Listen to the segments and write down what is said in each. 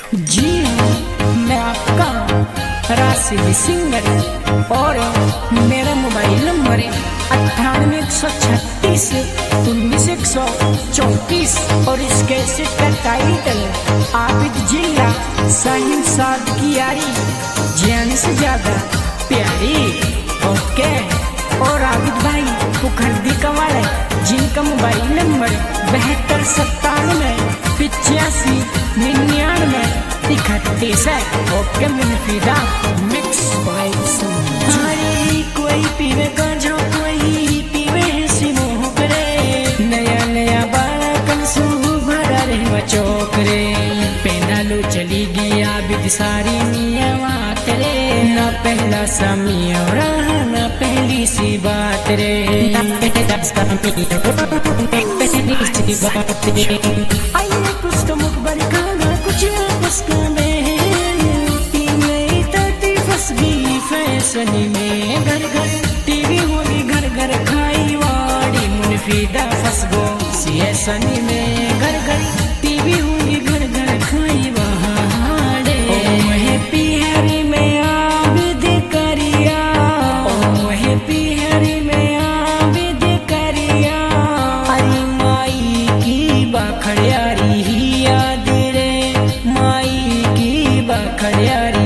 जी हाँ, मैं आपका राशिद सिंगर और मेरा मोबाइल नंबर है 98 136 19 134 और इस कैसेट का टाइटल आबिद जिला साहिल साद की यारी जान से ज्यादा प्यारी। ओके। और आबिद भाई पुखर्दी कवाड़ है जिनका मोबाइल नंबर 72 87 99 31 है। ओके मुनफिदा मिक्स बाय कोई पीवे गांजा कोई पीवे सिमोह करे नया नया बाला कंसू भरा रे चौक रे पेनालू चली गई आबिद सारी मियाँ बात रे ना पहला समिया ना पहली सी बात रे आइए कुछ तो मुखबर खाना कुछ मुस्का में फैशन में घर घर टीवी होगी घर घर खाई वाड़ी मुनफिदा फंस गो सीएसन में घर घर टीवी होगी घर घर खाई वाड़े हैप्पी हैरी में आबिद करिया हैप्पी हैरी में आबिद करिया अरे माई की बखड़ियारी याद रे माई की बखड़ियारी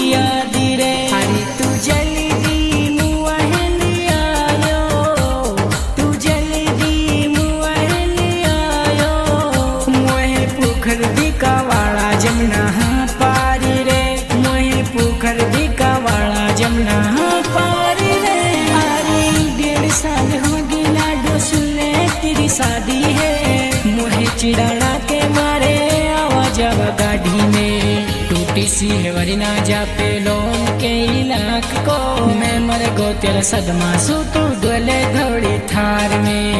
शादी है मुहे चिड़ाना के मारे आवाज गाड़ी में टूटी सी है वरना जा पे लोन के इलाक को मैं मर गो तेरा सदमा सू तू डोले घोड़ी थार में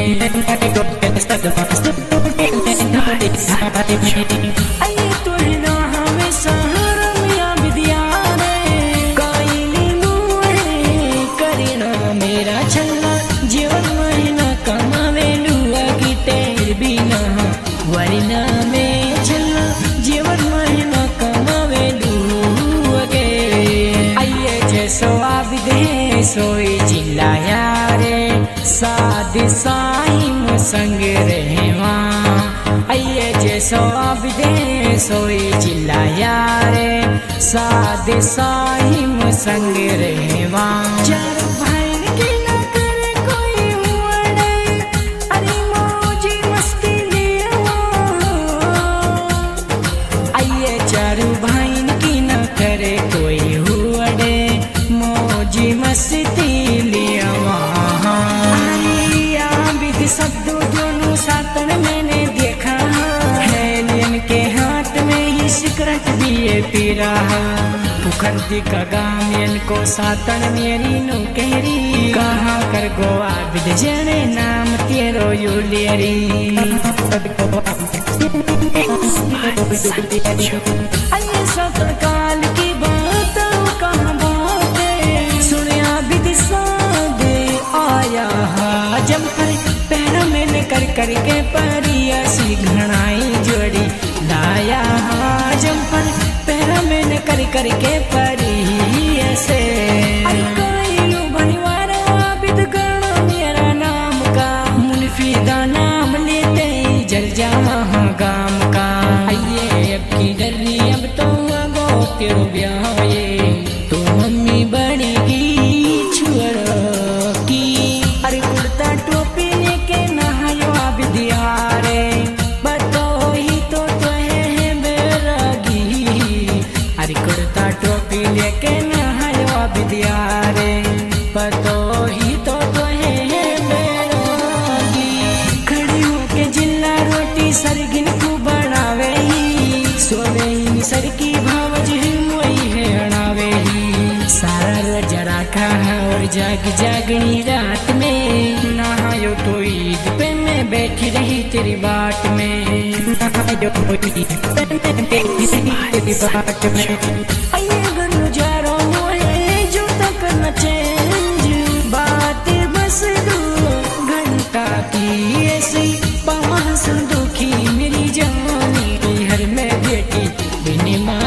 आइए तो है ना हमें सहारा मियां विद्या रे काइली मुहे करीना मेरा छल्ला जीवन महीना कमावे वरना में चलना जीवन महीना कमावे लूगे आइए जैसो आबिदे सोई चिल्लाया रे साद साहिम संग रहवा आइए जैसो आबिदे सोई चिल्लाया रे साद साहिम संग रहवा चार भाई की ना करे कोई हुआड़े अरे मौजी मस्ती चारू भाईन की न करे कोई हुआड़े मौजी मस्ती लिया आबिद शब्दों दोनों सातन मैंने देखा है के हाथ में ही सिगरेट दिए पी रहा पुखर्दी का गामियन को सातन मेरी नो कहरी कहा कर गो आबिद जने नाम तेरो यूलियरी आइए सतर काल की बात कहाँ बातें सुनिया विदिशा दे आया जब पर पैरों में कर करके परिया सी घनाई जोड़ी लाया जब पर पैरों में कर करके परिया से मेरा नाम का मुनफिदा नाम लेते जल जावा गाम का आइए अब की डरी अब तो गो तेरो ब्याह ये तो मम्मी बनेगी छुअर की अरे कुर्ता टोपी लेके नहायो आबिद यारे बतो ही तो है बेरगी अरे कुर्ता टोपी लेके नहायो आबिद यारे बतो ही तो है बेरगी खड़ी होके जिल्ला रोटी सरगिन को बनावे ही सोवे ही सर की भावज मोई है अड़ावे ही सारा रोज रखा है और जाग जागनी रात में नहायो तो ईद पे मैं बैठी रही तेरी बाट में आइए घर जा रहा हूँ जो तक न चेंज बात बस 2 घंटा की ऐसी पवन दुखी मेरी जवानी हर में बेटी बिना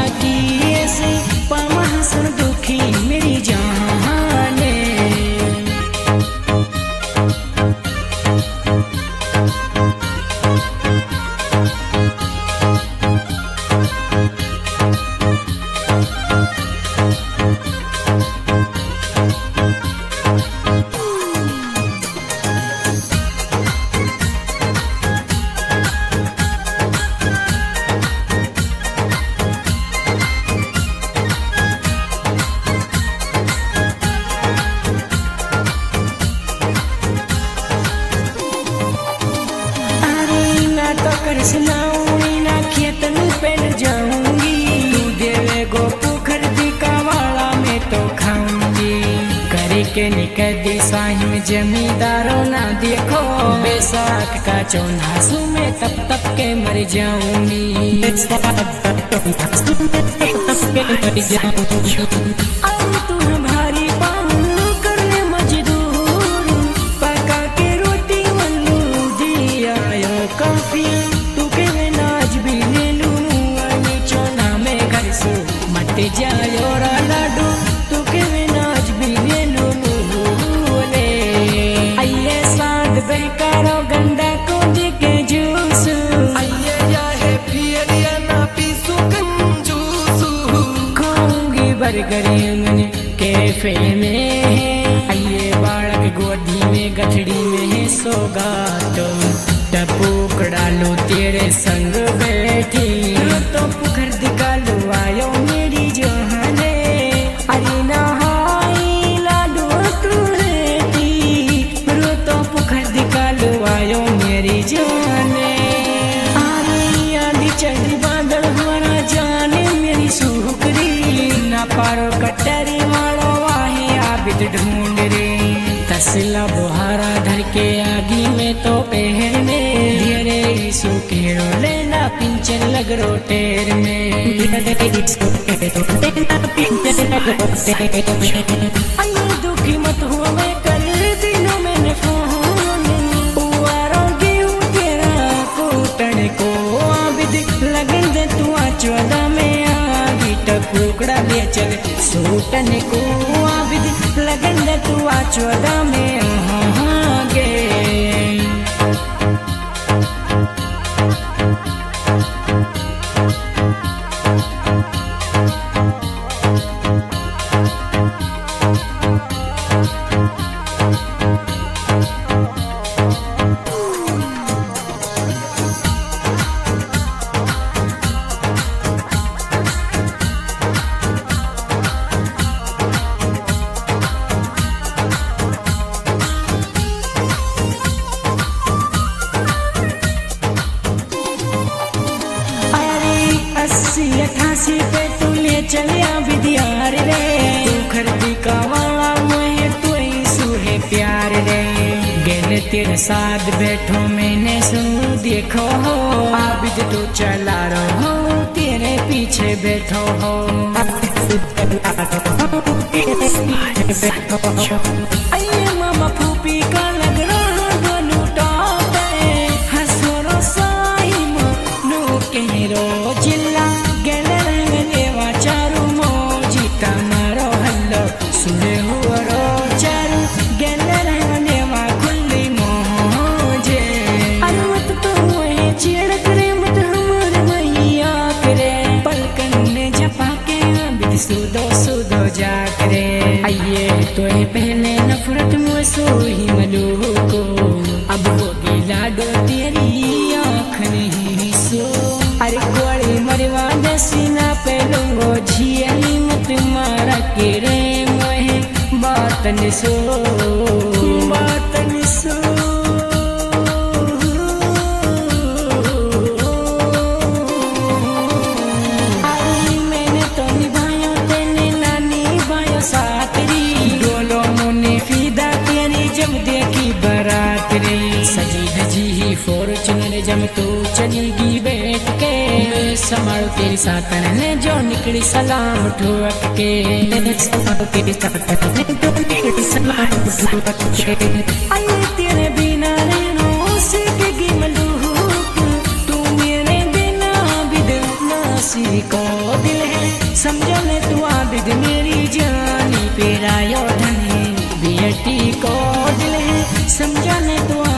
के निकदी साहिम जमींदारों ना देखो बैसाख का चौनासू में तप तप के मर जाऊंगी। अब तुम भारी पाऊं करने मजदूर पका के रोटी वल्लू दिया काफी तू के नाच भी ले लूं चौना में घर से मत जायो लाडू तू के नाच भी ले लूं ले आइए साथ बहकारो गंदा को दिखे जूस आइए या है पियरिया ना पीसू कंजूसू खाऊंगी बर्गर अंगने कैफे में आइए बालक गोदी में गठड़ी में है सौगातो टपूक डालो तेरे संग बैठी तो पुखर दिखालो आयो मेरी जोहने अरे नहाई लाडू तू रहती रो तो पुखर दिखालो आयो मेरी जोहने आरी आंधी चढ़ी बादल हुआ जाने मेरी सुखरी ना पारो कटरी मारो वाहे आबिद ढूंढ रे तसला बुहारा धर के आगी में तो पहने धीरे सुखेरो लेना पिंचर लग रोटेर में आई दुखी मत हुआ मैं कर दिनों मैंने फोन उवारोगी तेरा कूटने को आबिद लगन दे तू चौदह में आगी टुकड़ा ले चल सूटने को आबिद लगन दे तू चौदह में गे अस्सी अठासी पे तू ले चलिया विद्यार रे तू खरदी का वाला मुहे तू ही सूहे प्यार रे गेल तेरे साथ बैठो मैंने सुन देखो हो आबिद तू चला रहो तेरे पीछे बैठो हो आइए मामा फूफी का लग रहा दोनों टॉप हंसो साई नो केरो जिला गेले लेवा चारू मोजी मारो हल्लो सुने हुआ रो चारू गेले लेवा खुली मोजे अरे मत तो है चेड़ करे मत हमारे मैया करे पलकन ने जपा के बिद सुदो सुदो जा करे आइए तो है पहले नफरत मुझसे ही मलू को अब होगी लाडो तेरी आँख नहीं सो अरे गोली मरवा दसीना पे लूंगो झियली मत मारा के रे मोहे बात न सो बात न सो आई मैंने तो निभाया तेने ना निभाया सातरी डोलो मुने फिदा तेरी जब देखी बारात रे सजी धजी ही फॉर्चूनर जब तू चलेगी बैठ के संभालो तेरी सातन ने जो निकली सलाम ठोक के आई तेरे बिना रहना सीखेगी मलूक तू मेरे बिना बिद नासी को दिल है समझो ले तू आबिद मेरी जानी पेरा यो धनी बेटी को दिल है समझो ले तू